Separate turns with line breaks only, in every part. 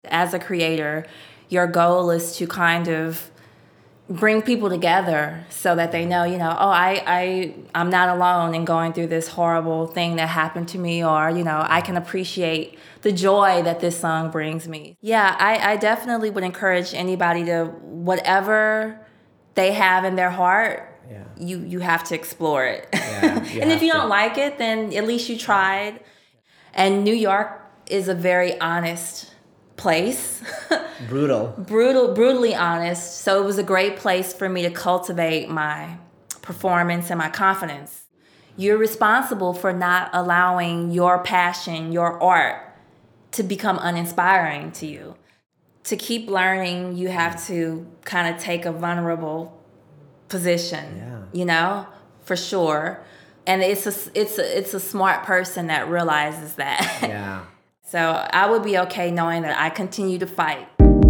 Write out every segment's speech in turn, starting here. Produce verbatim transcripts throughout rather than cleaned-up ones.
As a creator, your goal is to kind of bring people together so that they know, you know, oh, I, I, I'm not alone in going through this horrible thing that happened to me, or, you know, I can appreciate the joy that this song brings me. Yeah, I, I definitely would encourage anybody to, whatever they have in their heart, yeah. you, you have to explore it. Yeah, and if you to. don't like it, then at least you tried. And New York is a very honest place.
Brutal.
Brutal, brutally honest. So it was a great place for me to cultivate my performance and my confidence. You're responsible for not allowing your passion, your art, to become uninspiring to you. To keep learning, you have to kind of take a vulnerable position, yeah. you know, for sure. And it's a, it's a, it's a smart person that realizes that.
Yeah.
So I would be okay knowing that I continue to fight.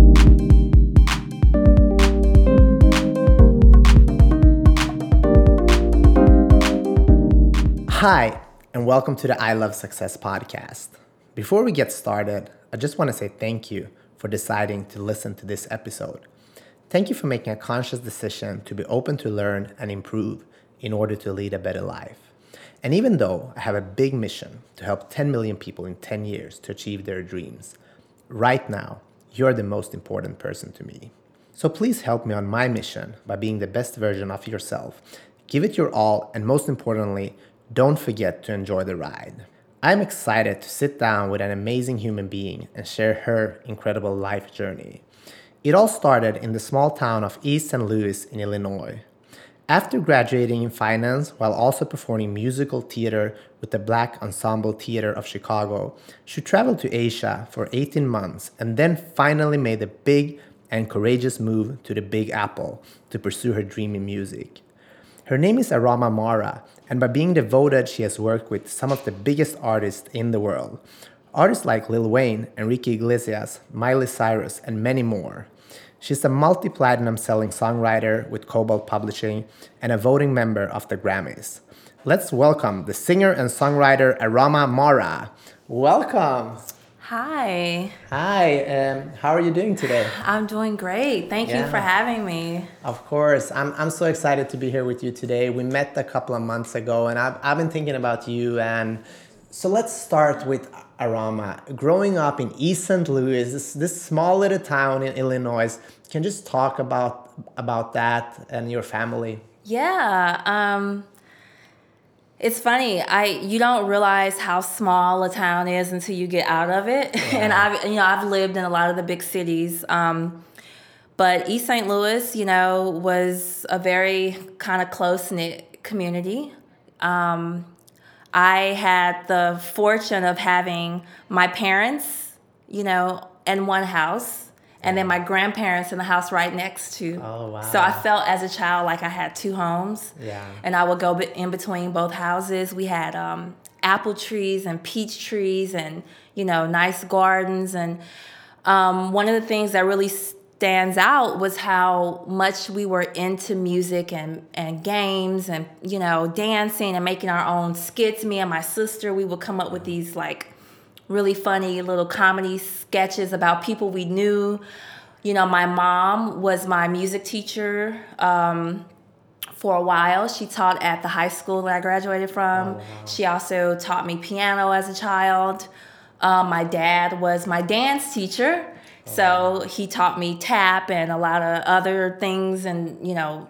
Hi, and welcome to the I Love Success podcast. Before we get started, I just want to say thank you for deciding to listen to this episode. Thank you for making a conscious decision to be open to learn and improve in order to lead a better life. And even though I have a big mission to help ten million people in ten years to achieve their dreams, right now, you're the most important person to me. So please help me on my mission by being the best version of yourself. Give it your all, and most importantly, don't forget to enjoy the ride. I'm excited to sit down with an amazing human being and share her incredible life journey. It all started in the small town of East Saint Louis in Illinois. After graduating in finance while also performing musical theater with the Black Ensemble Theater of Chicago, she traveled to Asia for eighteen months and then finally made a big and courageous move to the Big Apple to pursue her dream in music. Her name is Arama Mara, and by being devoted, she has worked with some of the biggest artists in the world. Artists like Lil Wayne, Enrique Iglesias, Miley Cyrus, and many more. She's a multi-platinum selling songwriter with Cobalt Publishing and a voting member of the Grammys. Let's welcome the singer and songwriter Arama Mara. Welcome.
Hi.
Hi. Um, how are you doing today?
I'm doing great. Thank yeah. you for having me.
Of course. I'm I'm so excited to be here with you today. We met a couple of months ago, and I've I've been thinking about you. And so let's start with Arama. Growing up in East Saint Louis, this, this small little town in Illinois, can you just talk about about that and your family?
Yeah. Um, it's funny. I you don't realize how small a town is until you get out of it. Yeah. And I've you know I've lived in a lot of the big cities. Um, but East Saint Louis, you know, was a very kind of close-knit community. Um, I had the fortune of having my parents, you know, in one house, and then my grandparents in the house right next to.
Oh, wow.
So I felt as a child like I had two homes.
Yeah.
And I would go in between both houses. We had um, apple trees and peach trees and, you know, nice gardens. And um, one of the things that really stands out was how much we were into music and, and games and, you know, dancing and making our own skits. Me and my sister, we would come up with these, like, really funny little comedy sketches about people we knew. You know, my mom was my music teacher um, for a while. She taught at the high school that I graduated from. Oh, wow. She also taught me piano as a child. Um, my dad was my dance teacher. Oh, so wow. He taught me tap and a lot of other things and, you know,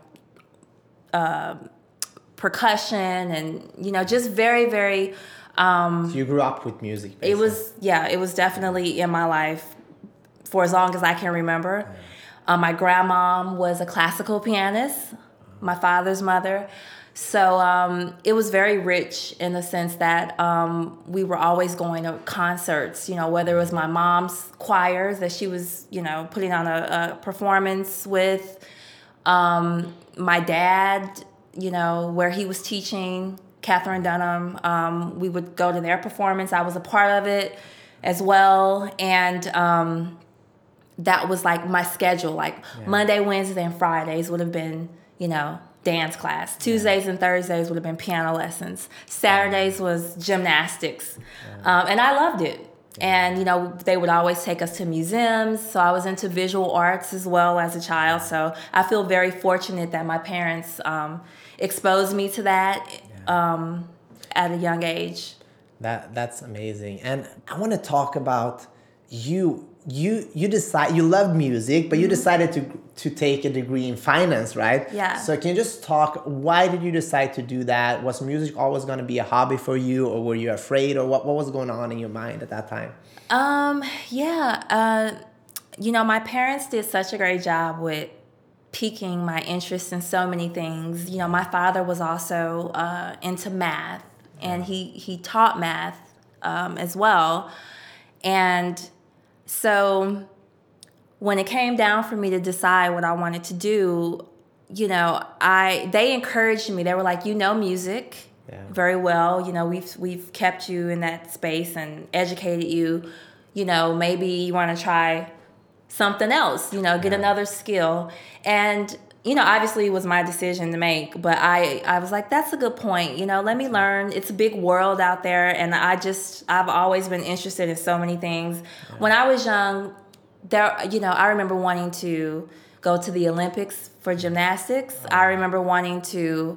uh, percussion and, you know, just very, very... Um,
so you grew up with music, basically.
It was, yeah, it was definitely in my life for as long as I can remember. Yeah. Um, my grandmom was a classical pianist, my father's mother. So um, it was very rich in the sense that um, we were always going to concerts, you know, whether it was my mom's choirs that she was, you know, putting on a, a performance with, um, my dad, you know, where he was teaching, Catherine Dunham. Um, we would go to their performance. I was a part of it as well. And um, that was like my schedule. Like yeah. Monday, Wednesday, and Fridays would have been, you know, dance class. Tuesdays yeah. and Thursdays would have been piano lessons. Saturdays was gymnastics. Yeah. Um, and I loved it. And, you know, they would always take us to museums. So I was into visual arts as well as a child. So I feel very fortunate that my parents um, exposed me to that um, at a young age.
That That's amazing. And I want to talk about you. You you decide you love music, but you decided to to take a degree in finance, right?
Yeah.
So can you just talk? Why did you decide to do that? Was music always going to be a hobby for you, or were you afraid, or what what was going on in your mind at that time?
Um. Yeah. Uh. You know, my parents did such a great job with piquing my interest in so many things. You know, my father was also uh, into math, and he he taught math um, as well, and so when it came down for me to decide what I wanted to do, you know, I they encouraged me. They were like, you know, music yeah. very well. You know, we've we've kept you in that space and educated you. You know, maybe you want to try something else. You know, get yeah. another skill. And you know, obviously it was my decision to make, but I I was like, that's a good point. You know, let me learn. It's a big world out there, and I just I've always been interested in so many things. Yeah. When I was young, there, you know, I remember wanting to go to the Olympics for gymnastics. I remember wanting to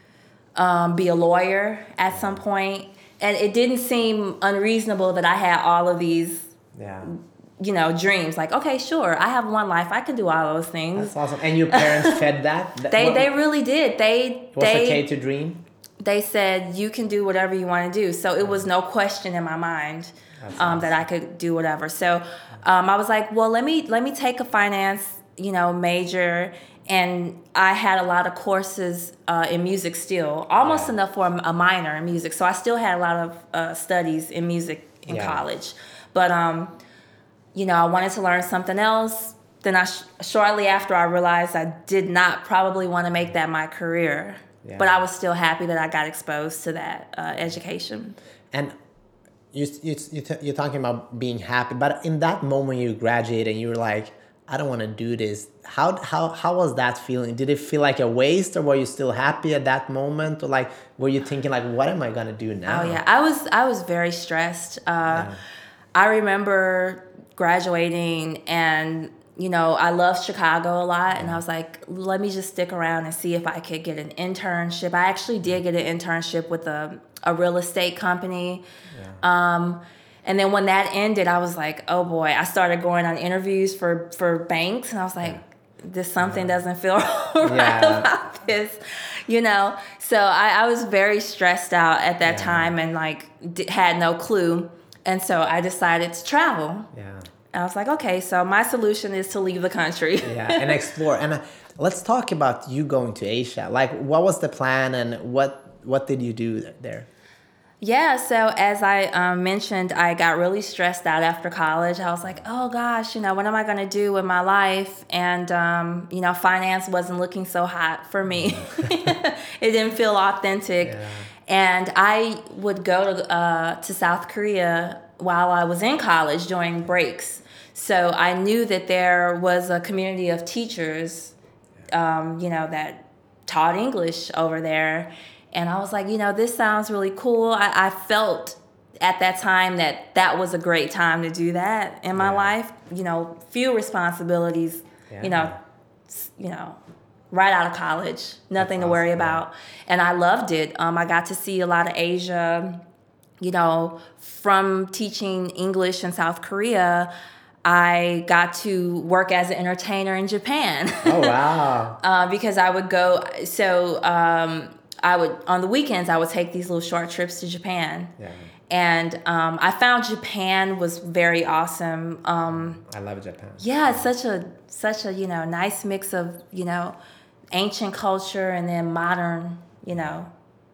um, be a lawyer at some point, and it didn't seem unreasonable that I had all of these, yeah. you know, dreams. Like, okay, sure, I have one life, I can do all those things.
That's awesome. And your parents fed that?
They
what,
they really did. They
was
they,
okay to dream?
They said you can do whatever you want to do. So it was no question in my mind um, awesome. that I could do whatever. So um, I was like, well, let me let me take a finance, you know, major. And I had a lot of courses uh, in music still, almost yeah. enough for a minor in music. So I still had a lot of uh, studies in music in yeah. college. But, um, you know, I wanted to learn something else. Then I sh- shortly after I realized I did not probably want to make that my career. Yeah. But I was still happy that I got exposed to that uh, education.
And you, you, you t- you're talking about being happy. But in that moment you graduated and you were like, I don't want to do this. How how how was that feeling? Did it feel like a waste, or were you still happy at that moment, or like were you thinking like, what am I gonna do now?
Oh yeah, I was I was very stressed. Uh, yeah. I remember graduating, and you know I loved Chicago a lot, and I was like, let me just stick around and see if I could get an internship. I actually did get an internship with a a real estate company. Yeah. Um, And then when that ended, I was like, oh boy, I started going on interviews for, for banks. And I was like, this something yeah. doesn't feel right yeah. about this, you know? So I, I was very stressed out at that yeah. time and like d- had no clue. And so I decided to travel. Yeah. I was like, okay, so my solution is to leave the country.
yeah, and explore. And uh, let's talk about you going to Asia. Like, what was the plan and what what did you do there?
Yeah, so as I um, mentioned, I got really stressed out after college. I was like, oh gosh, you know, what am I going to do with my life? And, um, you know, finance wasn't looking so hot for me. It didn't feel authentic. Yeah. And I would go to, uh, to South Korea while I was in college during breaks. So I knew that there was a community of teachers, um, you know, that taught English over there. And I was like, you know, this sounds really cool. I, I felt at that time that that was a great time to do that in my yeah. life. You know, few responsibilities, yeah. you know, you know, right out of college, nothing That's to worry awesome. about. And I loved it. Um, I got to see a lot of Asia, you know, from teaching English in South Korea. I got to work as an entertainer in Japan.
Oh, wow.
uh, because I would go, so... Um, I would, on the weekends, I would take these little short trips to Japan. Yeah. And um, I found Japan was very awesome. Um,
I love Japan.
Yeah, it's such a, such a, you know, nice mix of, you know, ancient culture and then modern, you know.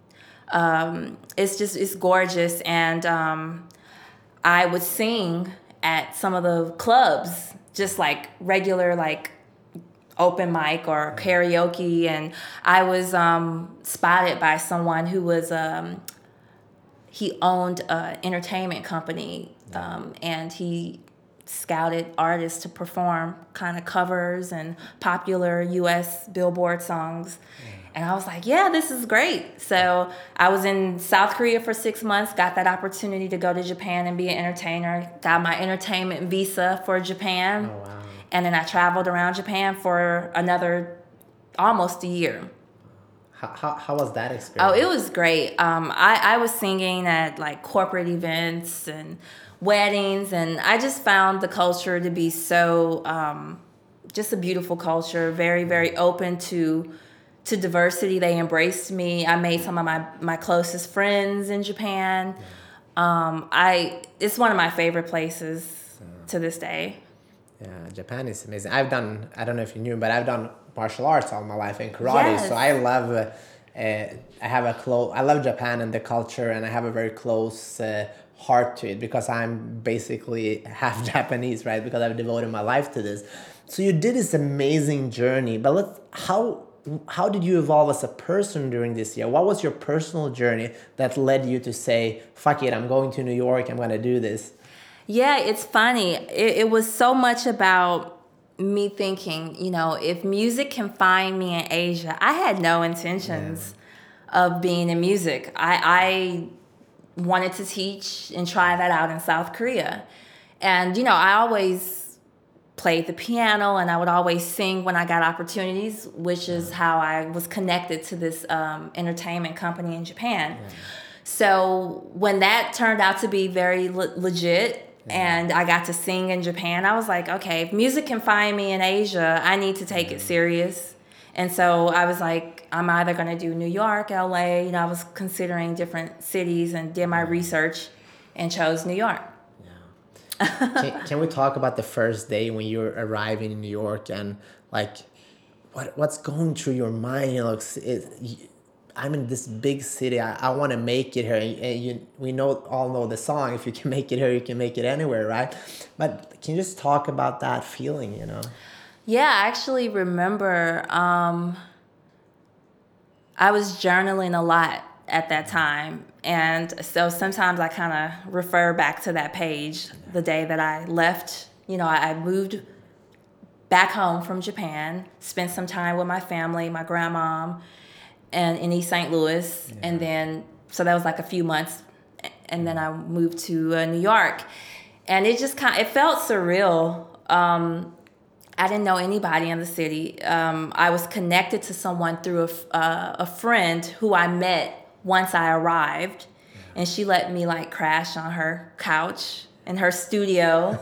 Um, it's just, it's gorgeous. And um, I would sing at some of the clubs, just like regular, like, open mic or karaoke, and I was um, spotted by someone who was um, he owned an entertainment company, um, and he scouted artists to perform kind of covers and popular U S Billboard songs. And I was like, yeah, this is great. So I was in South Korea for six months, got that opportunity to go to Japan and be an entertainer, got my entertainment visa for Japan.
Oh, wow.
And then I traveled around Japan for another almost a year.
How, how, how was that experience?
Oh, it was great. Um, I, I was singing at like corporate events and weddings, and I just found the culture to be so, um, just a beautiful culture, very, very open to to diversity. They embraced me. I made some of my, my closest friends in Japan. Um, I it's one of my favorite places to this day.
Yeah, Japan is amazing. I've done, I don't know if you knew, but I've done martial arts all my life and karate.
Yes.
So I love, uh, uh, I have a close, I love Japan and the culture, and I have a very close uh, heart to it because I'm basically half Japanese, right? Because I've devoted my life to this. So you did this amazing journey, but let's, how, how did you evolve as a person during this year? What was your personal journey that led you to say, fuck it, I'm going to New York, I'm going to do this?
Yeah, it's funny. It, it was so much about me thinking, you know, if music can find me in Asia, I had no intentions yeah. of being in music. I, I wanted to teach and try that out in South Korea. And, you know, I always played the piano, and I would always sing when I got opportunities, which is how I was connected to this um, entertainment company in Japan. Yeah. So when that turned out to be very le- legit, yeah. and I got to sing in Japan, I was like, okay, if music can find me in Asia, I need to take yeah. it serious. And so I was like, I'm either going to do New York, L A. You know, I was considering different cities and did my research and chose New York.
can, can we talk about the first day when you're arriving in New York and like what what's going through your mind? You know, it, it, I'm in this big city. I, I want to make it here. And, and you, we know all know the song. If you can make it here, you can make it anywhere, right? But can you just talk about that feeling? You know?
Yeah, I actually remember. Um, I was journaling a lot at that time. And so sometimes I kind of refer back to that page the day that I left. You know, I moved back home from Japan, spent some time with my family, my grandmom, and in East Saint Louis. Yeah. And then, so that was like a few months. And then I moved to uh, New York. And it just kind of, it felt surreal. Um, I didn't know anybody in the city. Um, I was connected to someone through a, uh, a friend who I met once I arrived, and she let me like crash on her couch in her studio.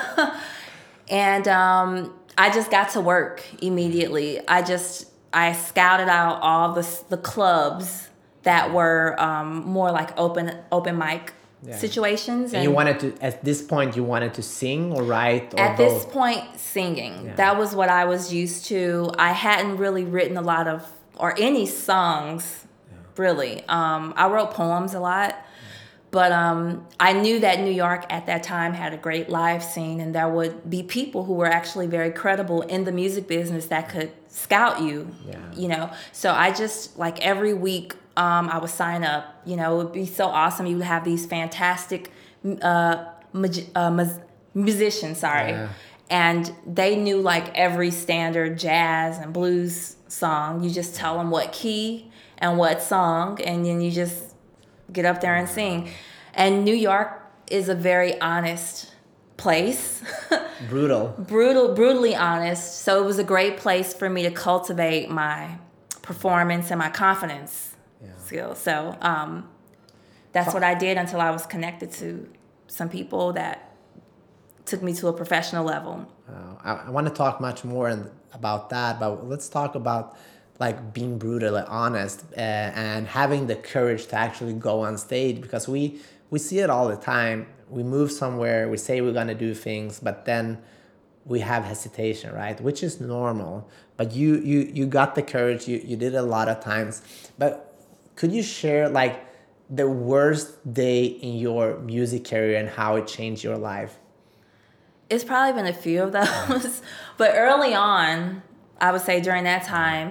And um, I just got to work immediately. I just, I scouted out all the, the clubs that were um, more like open, open mic yeah. situations.
And, and you wanted to, at this point, you wanted to sing or write or
At
both?
this point, singing.
Yeah.
That was what I was used to. I hadn't really written a lot of, or any songs. Really. Um, I wrote poems a lot, but um, I knew that New York at that time had a great live scene, and there would be people who were actually very credible in the music business that could scout you, yeah. you know. So I just, like every week, um, I would sign up. You know, it would be so awesome. You would have these fantastic uh, mag- uh, mu- musicians, sorry, yeah. and they knew like every standard jazz and blues song. You just tell them what key and what song, and then you just get up there and sing. And New York is a very honest place.
Brutal.
Brutal, brutally honest. So it was a great place for me to cultivate my performance and my confidence yeah. skills. So um, that's what I did until I was connected to some people that took me to a professional level.
Uh, I, I want to talk much more in, about that, but let's talk about like being brutally honest uh, and having the courage to actually go on stage, because we we see it all the time. We move somewhere, we say we're going to do things, but then we have hesitation, right? Which is normal. But you you you got the courage, you, you did it a lot of times. But could you share like the worst day in your music career and how it changed your life?
It's probably been a few of those. But early on, I would say during that time,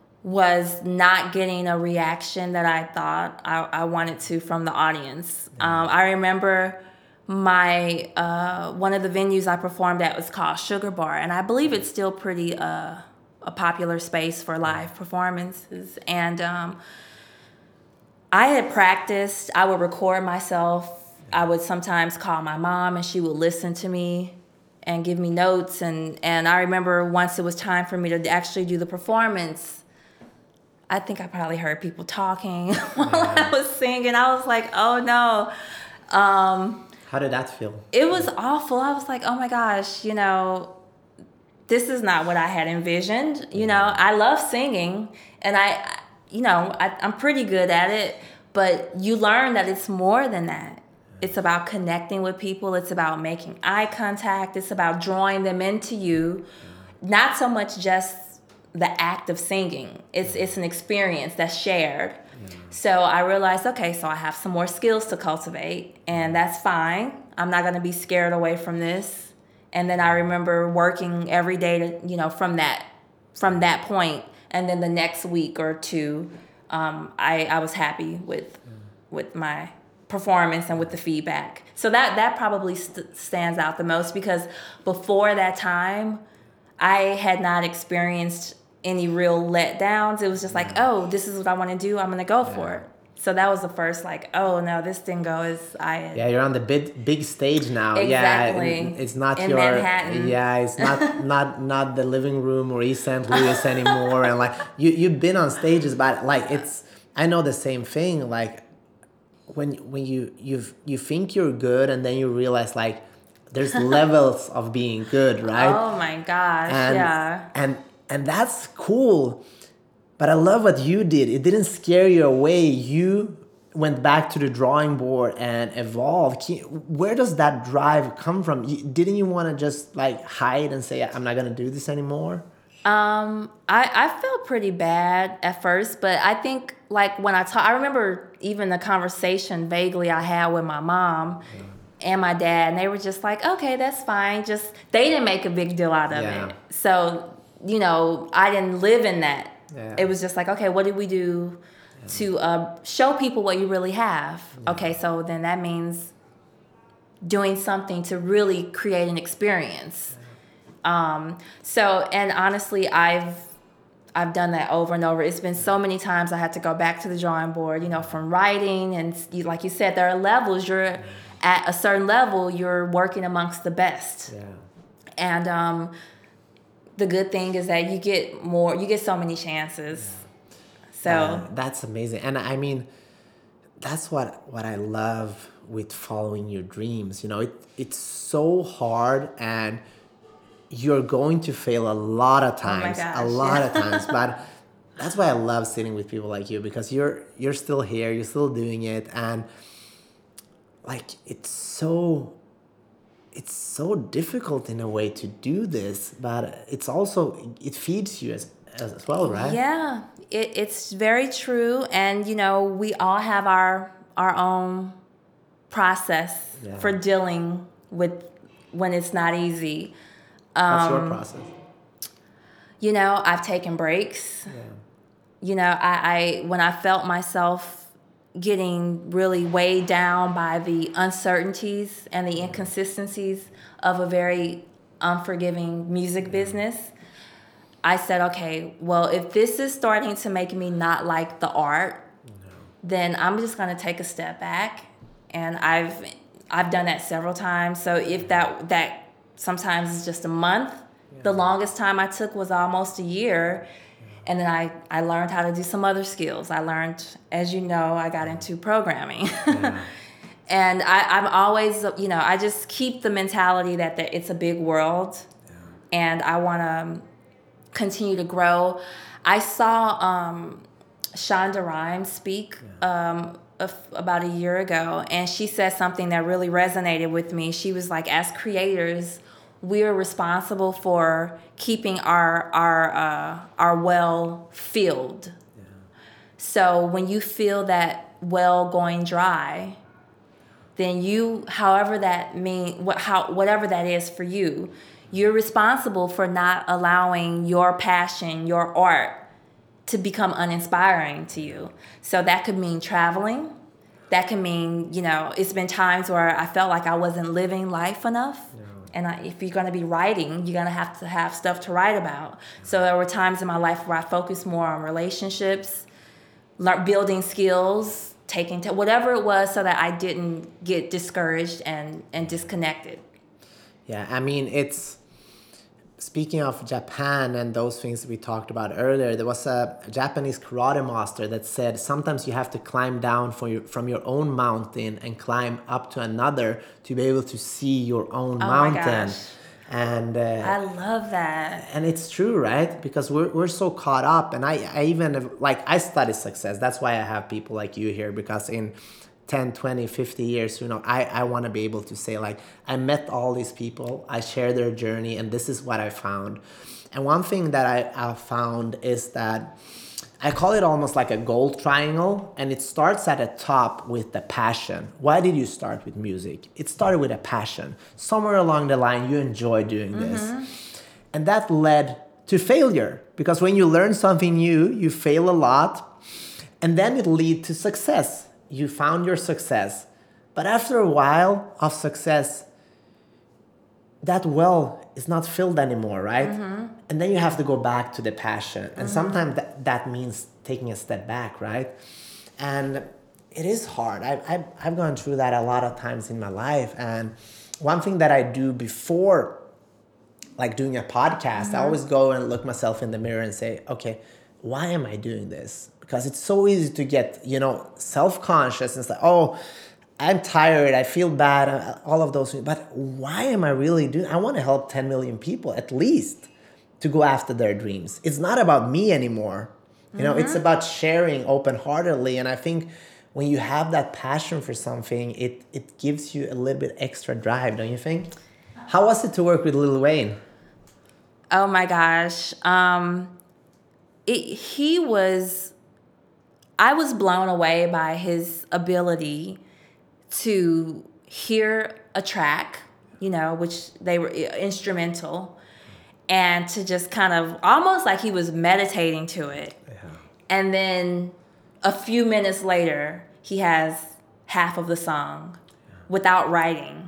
was not getting a reaction that I thought I, I wanted to from the audience. Um, I remember my uh, one of the venues I performed at was called Sugar Bar, and I believe it's still pretty uh, a popular space for live performances. And um, I had practiced. I would record myself. I would sometimes call my mom, and she would listen to me and give me notes. And, and I remember once it was time for me to actually do the performance, I think I probably heard people talking while yeah. I was singing. I was like, oh no. Um,
How did that feel?
It was awful. I was like, oh my gosh, you know, this is not what I had envisioned. You know, I love singing, and I, you know, I, I'm pretty good at it, but you learn that it's more than that. It's about connecting with people. It's about making eye contact. It's about drawing them into you. Not so much just the act of singing. It's it's an experience that's shared. Yeah. So I realized, okay, so I have some more skills to cultivate, and that's fine. I'm not going to be scared away from this. And then I remember working every day to, you know, from that from that point, and then the next week or two, um, I I was happy with yeah. with my performance and with the feedback. So that that probably st- stands out the most, because before that time, I had not experienced any real letdowns. It was just like, oh, this is what I want to do. I'm going to go yeah. for it. So that was the first like, oh no, this didn't go as I had.
Yeah, you're on the big big stage now.
Exactly.
Yeah, it's not
in
your
Manhattan.
Yeah, it's not not not the living room or East Saint Louis anymore. And like you you've been on stages, but like it's I know the same thing. Like when when you you you think you're good, and then you realize like there's levels of being good, right?
Oh my gosh,
and,
yeah.
And and that's cool. But I love what you did. It didn't scare you away. You went back to the drawing board and evolved. Where does that drive come from? Didn't you want to just like hide and say, I'm not going to do this anymore?
Um, I, I felt pretty bad at first, but I think like when I talk, I remember even the conversation vaguely I had with my mom yeah. and my dad, and they were just like, okay, that's fine. Just, they didn't make a big deal out of yeah. it. So, you know, I didn't live in that. Yeah. It was just like, okay, what did we do yeah. to uh, show people what you really have? Yeah. Okay, so then that means doing something to really create an experience. Yeah. Um, so, and honestly, I've I've done that over and over. It's been so many times I had to go back to the drawing board, you know, from writing, and you, like you said, there are levels. You're yeah. at a certain level, you're working amongst the best. Yeah. And um the good thing is that you get more, you get so many chances. Yeah. So
uh, that's amazing. And I mean, that's what, what I love with following your dreams. You know, it, it's so hard, and you're going to fail a lot of times,
oh my gosh,
a lot
yeah.
of times. But that's why I love sitting with people like you, because you're, you're still here, you're still doing it. And like, it's so, it's so difficult in a way to do this, but it's also, it feeds you as, as well, right?
Yeah, it, it's very true. And, you know, we all have our, our own process yeah. for dealing with when it's not easy. Um,
What's your process?
You know, I've taken breaks. Yeah. You know, I, I when I felt myself getting really weighed down by the uncertainties and the inconsistencies of a very unforgiving music business, I said, okay, well, if this is starting to make me not like the art, no. then I'm just going to take a step back. And I've I've done that several times. So if that that sometimes is just a month, yeah. the longest time I took was almost a year. And then I, I learned how to do some other skills. I learned, as you know, I got into programming. Yeah. And I, I'm always, you know, I just keep the mentality that the, it's a big world. Yeah. And I want to continue to grow. I saw um, Shonda Rhimes speak yeah. um, a, about a year ago. And she said something that really resonated with me. She was like, as creators, we're responsible for keeping our our uh, our well filled. Yeah. So when you feel that well going dry, then you, however that mean, what how whatever that is for you, you're responsible for not allowing your passion, your art, to become uninspiring to you. So that could mean traveling. That can mean, you know, it's been times where I felt like I wasn't living life enough. Yeah. And I, if you're going to be writing, you're going to have to have stuff to write about. So there were times in my life where I focused more on relationships, lear- building skills, taking t- whatever it was, so that I didn't get discouraged and, and disconnected.
Yeah, I mean, it's, speaking of Japan and those things we talked about earlier, there was a Japanese karate master that said sometimes you have to climb down from your, from your own mountain and climb up to another to be able to see your own
Oh
mountain.
My gosh.
And uh,
I love that.
And it's true, right? Because we're, we're so caught up. And I, I even, like, I study success. That's why I have people like you here, because in ten, twenty, fifty years, you know, I, I want to be able to say, like, I met all these people, I share their journey, and this is what I found. And one thing that I, I found is that I call it almost like a gold triangle, and it starts at the top with the passion. Why did you start with music? It started with a passion. Somewhere along the line, you enjoy doing this. Mm-hmm. And that led to failure, because when you learn something new, you fail a lot, and then it leads to success. You found your success. But after a while of success, that well is not filled anymore, right? Mm-hmm. And then you have to go back to the passion. And mm-hmm. sometimes that, that means taking a step back, right? And it is hard. I, I, I've gone through that a lot of times in my life. And one thing that I do before, like doing a podcast, mm-hmm. I always go and look myself in the mirror and say, okay, why am I doing this? Because it's so easy to get, you know, self-conscious and say, oh, I'm tired, I feel bad, all of those things. But why am I really doing? I want to help ten million people at least to go after their dreams. It's not about me anymore. You mm-hmm. know, it's about sharing open-heartedly. And I think when you have that passion for something, it, it gives you a little bit extra drive, don't you think? How was it to work with Lil Wayne?
Oh my gosh. Um, it, he was, I was blown away by his ability to hear a track, you know, which they were instrumental, and to just kind of almost like he was meditating to it. Yeah. And then a few minutes later, he has half of the song yeah. without writing.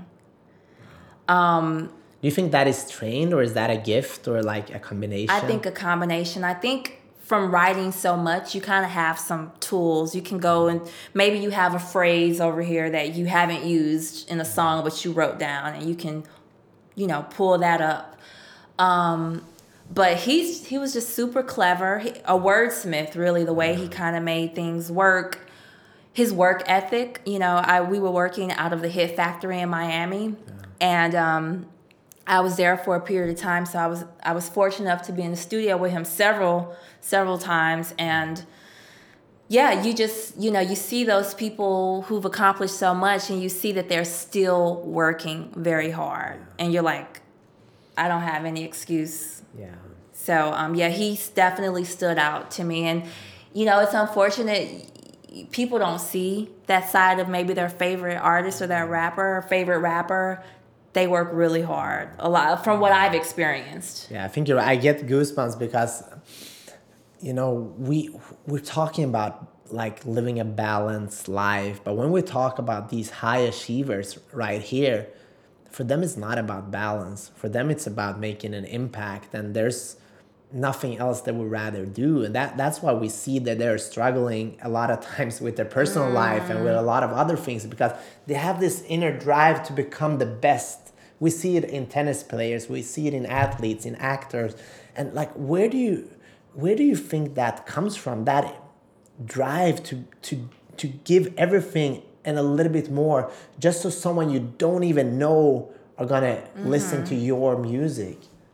Um,
Do you think that is trained, or is that a gift, or like a combination?
I think a combination. I think from writing so much, you kind of have some tools. You can go and maybe you have a phrase over here that you haven't used in a song, but you wrote down, and you can, you know, pull that up. Um, but he's he was just super clever, he, a wordsmith, really, the way he kind of made things work. His work ethic, you know, I we were working out of the Hit Factory in Miami, yeah. and um, I was there for a period of time, so I was I was fortunate enough to be in the studio with him several several times. And yeah, you just, you know, you see those people who've accomplished so much, and you see that they're still working very hard, and you're like, I don't have any excuse. Yeah. So um, yeah, he's definitely stood out to me. And you know, it's unfortunate people don't see that side of maybe their favorite artist or their rapper or favorite rapper. They work really hard, a lot, from what I've experienced.
Yeah, I think you're right. I get goosebumps because, you know, we, we're talking about like living a balanced life. But when we talk about these high achievers right here, for them it's not about balance. For them it's about making an impact. And there's nothing else they would rather do. And that that's why we see that they're struggling a lot of times with their personal mm. life and with a lot of other things, because they have this inner drive to become the best. We see it in tennis players, we see it in athletes, in actors. And like, where do you where do you think that comes from? That drive to to to give everything and a little bit more, just so someone you don't even know are gonna mm-hmm. listen to your music.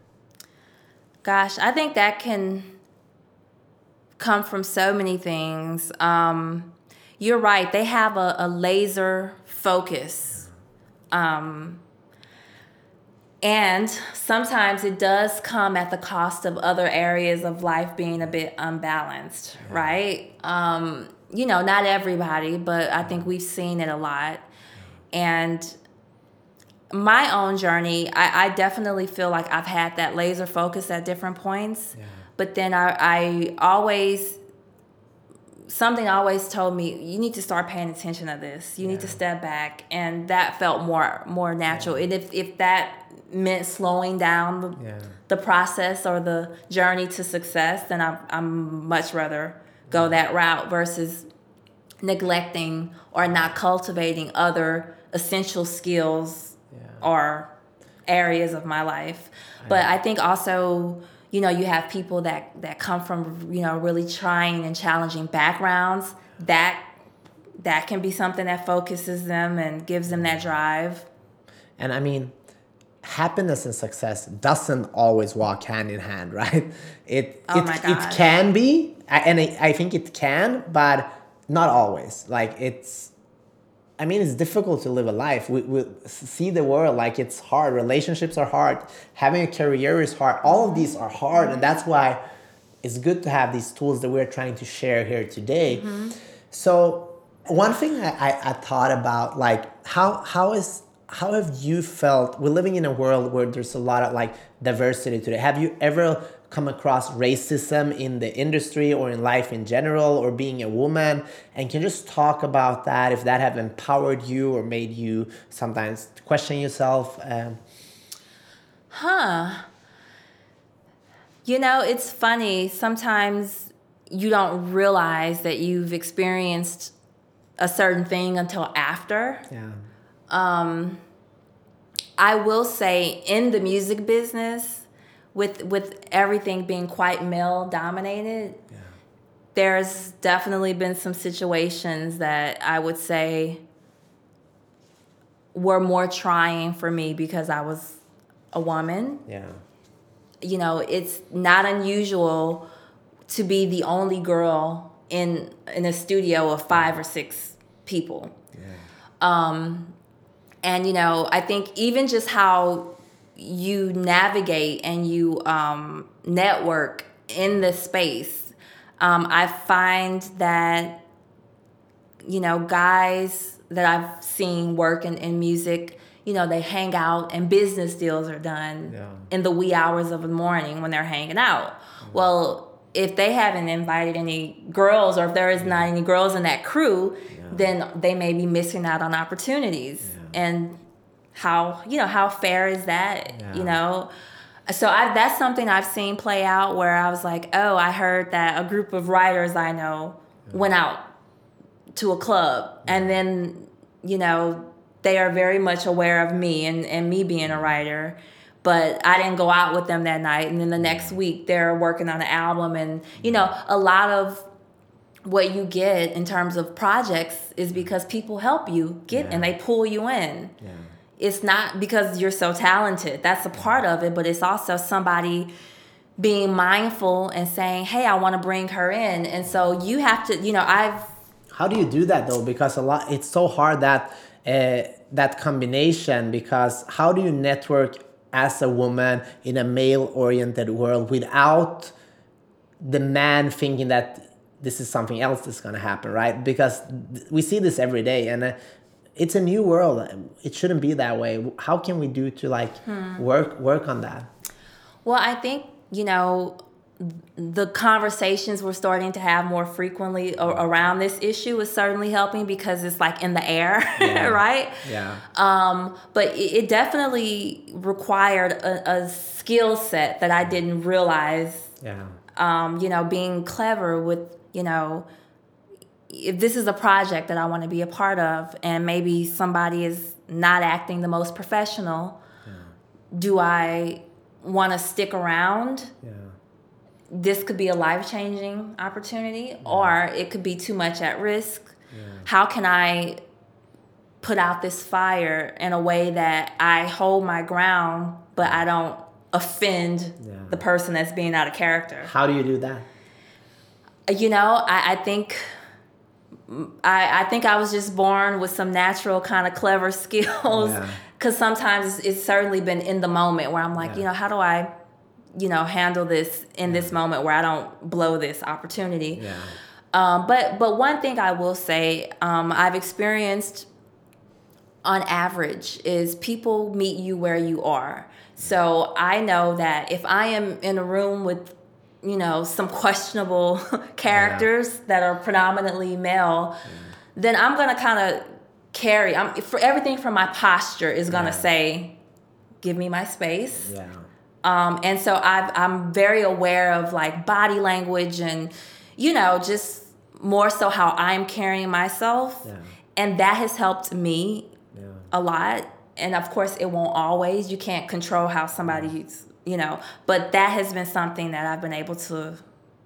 Gosh, I think that can come from so many things. Um, you're right. They have a, a laser focus. Um, and sometimes it does come at the cost of other areas of life being a bit unbalanced, right? Um, you know, not everybody, but I think we've seen it a lot. And my own journey, I, I definitely feel like I've had that laser focus at different points. Yeah. But then I, I always something always told me, you need to start paying attention to this. You yeah. need to step back. And that felt more more natural. Yeah. And if, if that meant slowing down the, yeah. the process or the journey to success, then I, I'm much rather go yeah. that route versus neglecting or not cultivating other essential skills yeah. or areas of my life. I but know. I think also, you know, you have people that, that come from, you know, really trying and challenging backgrounds. That that can be something that focuses them and gives them that drive.
And I mean, happiness and success doesn't always walk hand in hand, right? It
oh
it,
my God.
it can be, and I, I think it can, but not always. Like it's, I mean, it's difficult to live a life. We, we see the world like it's hard. Relationships are hard. Having a career is hard. All of these are hard. And that's why it's good to have these tools that we're trying to share here today. Mm-hmm. So one thing I, I, I thought about, like, how how is how have you felt? We're living in a world where there's a lot of like diversity today. Have you ever come across racism in the industry or in life in general, or being a woman? And can you just talk about that, if that have empowered you or made you sometimes question yourself? Um,
huh. You know, it's funny. Sometimes you don't realize that you've experienced a certain thing until after.
Yeah.
Um, I will say, in the music business, with with everything being quite male dominated, yeah. there's definitely been some situations that I would say were more trying for me because I was a woman.
Yeah.
You know, it's not unusual to be the only girl in in a studio of five or six people.
Yeah.
Um, and, you know, I think even just how you navigate and you um, network in this space, um, I find that, you know, guys that I've seen work in, in music, you know, they hang out and business deals are done yeah. in the wee hours of the morning when they're hanging out. Mm-hmm. Well, if they haven't invited any girls, or if there is yeah. not any girls in that crew, yeah. then they may be missing out on opportunities. Yeah. And how, you know, how fair is that, yeah. you know? So I, that's something I've seen play out where I was like, oh, I heard that a group of writers I know yeah. went out to a club. Yeah. And then, you know, they are very much aware of me and, and me being a writer. But I didn't go out with them that night. And then the next week they're working on an album. And, you know, a lot of what you get in terms of projects is because people help you get yeah. and they pull you in.
Yeah.
It's not because you're so talented. That's a part of it, but it's also somebody being mindful and saying, hey, I want to bring her in. And so you have to, you know, I've...
How do you do that though? Because a lot, it's so hard that uh, that combination, because how do you network as a woman in a male-oriented world without the man thinking that this is something else that's going to happen, right? Because we see this every day, and uh, it's a new world. It shouldn't be that way. How can we do to like hmm. work work on that?
Well, I think, you know, the conversations we're starting to have more frequently around this issue is certainly helping, because it's like in the air, yeah. right?
Yeah.
Um, but it, it definitely required a, a skill set that I didn't realize.
Yeah.
Um, you know, being clever with, you know, if this is a project that I want to be a part of and maybe somebody is not acting the most professional, yeah. do I want to stick around?
Yeah.
This could be a life-changing opportunity, yeah. or it could be too much at risk.
Yeah.
How can I put out this fire in a way that I hold my ground, but I don't offend yeah. the person that's being out of character?
How do you do that?
You know, I, I think I, I think I was just born with some natural kind of clever skills, because yeah. sometimes it's certainly been in the moment where I'm like, yeah. you know, how do I, you know, handle this in yeah. this moment where I don't blow this opportunity?
Yeah.
Um, but but one thing I will say, um, I've experienced on average is people meet you where you are. So I know that if I am in a room with, you know, some questionable characters yeah. that are predominantly male, yeah. then I'm going to kind of carry, I'm for everything from my posture is going to yeah. say, give me my space.
Yeah.
Um, and so I've, I'm very aware of like body language and, you know, just more so how I'm carrying myself.
Yeah.
And that has helped me
yeah.
a lot. And of course it won't always, you can't control how somebody's, you know, but that has been something that I've been able to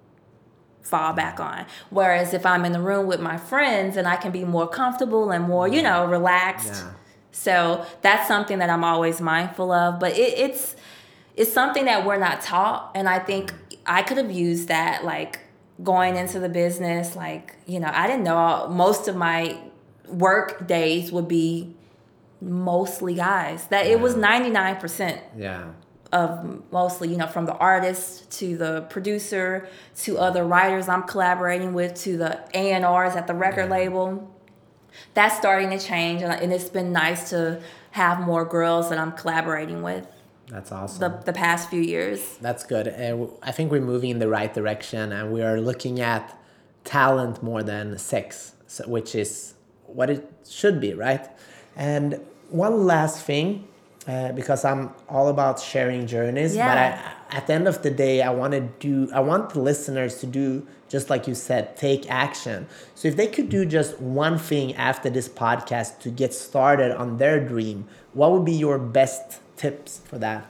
fall back on. Whereas if I'm in the room with my friends and I can be more comfortable and more, you know, relaxed.
Yeah.
So that's something that I'm always mindful of. But it, it's it's something that we're not taught. And I think I could have used that, like going into the business. Like, you know, I didn't know most of my work days would be mostly guys. That yeah. It was ninety-nine percent.
Yeah.
Of mostly, you know, from the artist to the producer to other writers I'm collaborating with to the A and R's at the record yeah. label. That's starting to change, and it's been nice to have more girls that I'm collaborating with.
That's awesome.
The, the past few years.
That's good. And I think we're moving in the right direction, and we are looking at talent more than sex, which is what it should be, right? And one last thing. Uh, because I'm all about sharing journeys,
yeah.
but I, at the end of the day, I want to do. I want the listeners to do just like you said, take action. So if they could do just one thing after this podcast to get started on their dream, what would be your best tips for that?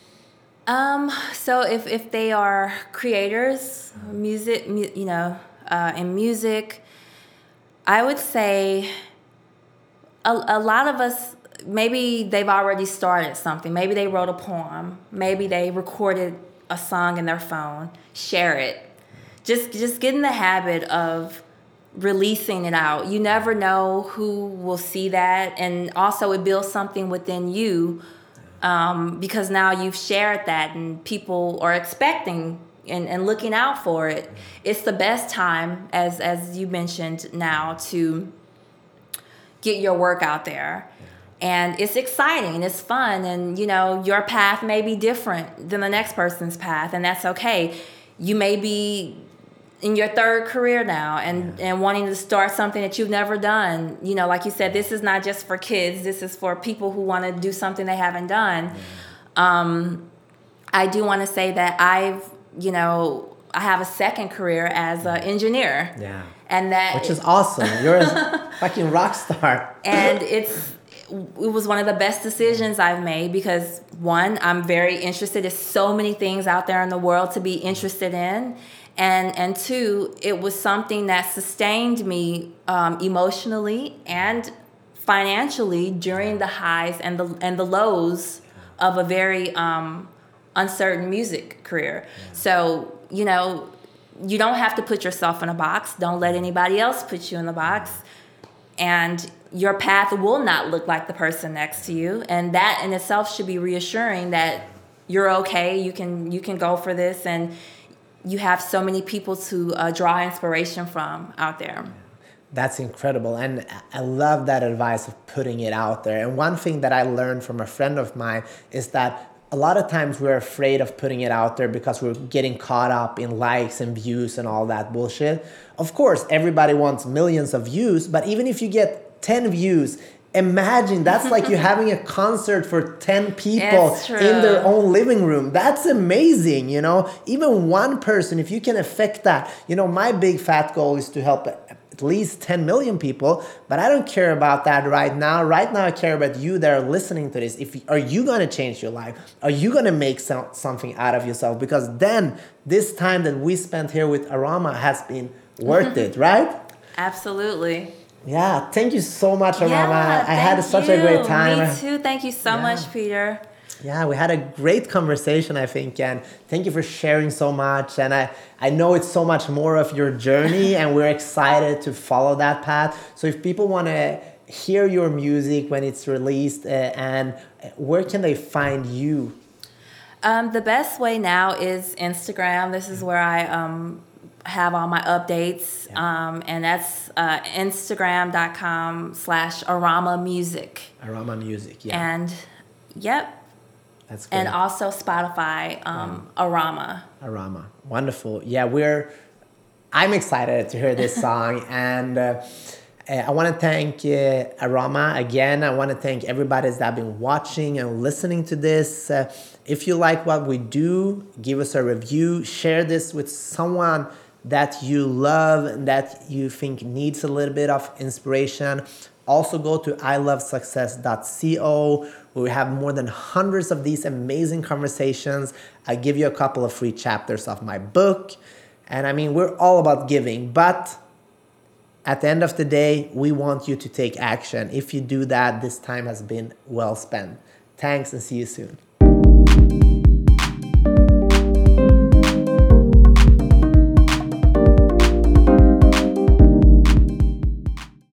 Um. So if if they are creators, music, mu- you know, uh, in music, I would say a, a lot of us. Maybe they've already started something. Maybe they wrote a poem. Maybe they recorded a song in their phone. Share it. Just just get in the habit of releasing it out. You never know who will see that. And also it builds something within you um, because now you've shared that and people are expecting and, and looking out for it. It's the best time, as as you mentioned now, to get your work out there. And it's exciting and it's fun, and you know your path may be different than the next person's path, and that's okay. You may be in your third career now and, yeah. and wanting to start something that you've never done. You know, like you said, this is not just for kids. This is for people who want to do something they haven't done. Yeah. Um, I do want to say that I've, you know, I have a second career as an engineer.
Yeah.
And that
which is awesome. You're a fucking rock star.
And it's it was one of the best decisions I've made because, one, I'm very interested. There's so many things out there in the world to be interested in. And and two, it was something that sustained me um, emotionally and financially during the highs and the and the lows of a very um, uncertain music career. Yeah. So, you know, you don't have to put yourself in a box. Don't let anybody else put you in the box. And your path will not look like the person next to you. And that in itself should be reassuring that you're okay. You can you can go for this, and you have so many people to uh, draw inspiration from out there.
That's incredible. And I love that advice of putting it out there. And one thing that I learned from a friend of mine is that a lot of times we're afraid of putting it out there because we're getting caught up in likes and views and all that bullshit. Of course, everybody wants millions of views, but even if you get ten views, imagine that's like you having a concert for ten people in their own living room. That's amazing, you know? Even one person, if you can affect that. You know, my big fat goal is to help at least ten million people, but I don't care about that right now. Right now, I care about you that are listening to this. If Are you going to change your life? Are you going to make some, something out of yourself? Because then this time that we spent here with Arama has been worth it, right?
Absolutely.
Yeah, thank you so much, Arama.
Yeah,
I had such
you.
a great time.
Me too. Thank you so yeah. much, Peter.
Yeah, we had a great conversation, I think, and thank you for sharing so much. And I, I know it's so much more of your journey, and we're excited to follow that path. So if people want to hear your music when it's released, uh, and where can they find you?
Um, the best way now is Instagram. This is where I um, have all my updates, yeah. um, and that's uh, Instagram.com slash Arama Music.
Arama Music, yeah.
And, yep.
That's great.
And also Spotify, um, wow. Arama.
Arama. Wonderful. Yeah, we're, I'm excited to hear this song. And uh, I want to thank uh, Arama again. I want to thank everybody that's been watching and listening to this. Uh, if you like what we do, give us a review. Share this with someone that you love and that you think needs a little bit of inspiration. Also go to i love success dot co, where we have more than hundreds of these amazing conversations. I give you a couple of free chapters of my book. And I mean, we're all about giving, but at the end of the day, we want you to take action. If you do that, this time has been well spent. Thanks and see you soon.